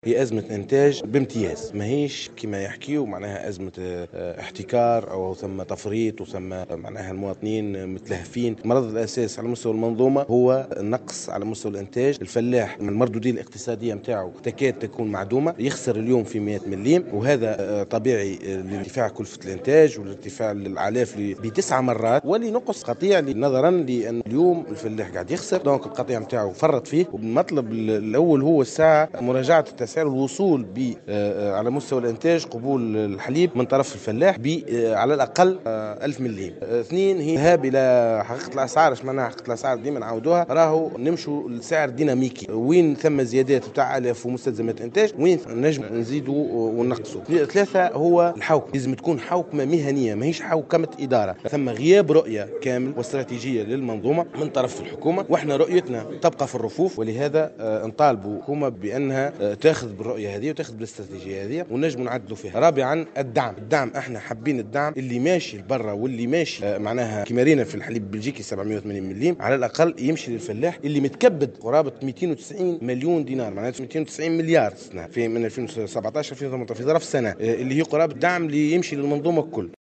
هي أزمة إنتاج بامتياز، ماهيش كما يحكيوا معناها أزمة احتكار أو ثم تفريط وثم معناها المواطنين متلهفين. المرض الأساس على مستوى المنظومة هو النقص على مستوى الإنتاج. الفلاح المردودية الاقتصادية متاعه تكاد تكون معدومة، يخسر اليوم في 100 مليم، وهذا طبيعي لارتفاع كلفة الإنتاج والارتفاع الأعلاف بتسع مرات، ولنقص قطيع نظرا لأن اليوم الفلاح قاعد يخسر، دونك القطيع متاعه فرط فيه. والمطلب الأول هو الساعة مراجعة التسعير، الوصول ب على مستوى الإنتاج قبول الحليب من طرف الفلاح ب على الأقل 1000 مليم. اثنين هي ذهاب إلى حقيقة الأسعار. اش معناها حقيقة الأسعار؟ ديما نعاودوها، راهو نمشوا لسعر ديناميكي، وين ثم زيادات بتاع آلاف ومستلزمات إنتاج وين نجم نزيدوا ونقصوا. ثلاثة هو الحوكمة، لازم تكون حوكمة مهنية، ماهيش حوكمة إدارة. ثم غياب رؤية كامل واستراتيجية للمنظومة من طرف الحكومة، واحنا رؤيتنا تبقى في الرفوف، ولهذا نطالبوا الحكومة بأنها تاخذ بالرؤية هذه وتاخذ بالاستراتيجية هذه ونجم نعدلوا فيها. رابعا الدعم احنا حابين الدعم اللي ماشي لبرا واللي ماشي معناها كما رينا في الحليب البلجيكي 780 مليم، على الأقل يمشي للفلاح اللي متكبد قرابة 290 مليون دينار، معناته 290 مليار سنة في من 2017 2018 في ظرف سنة، اللي هي قرابة دعم اللي يمشي للمنظومة الكل.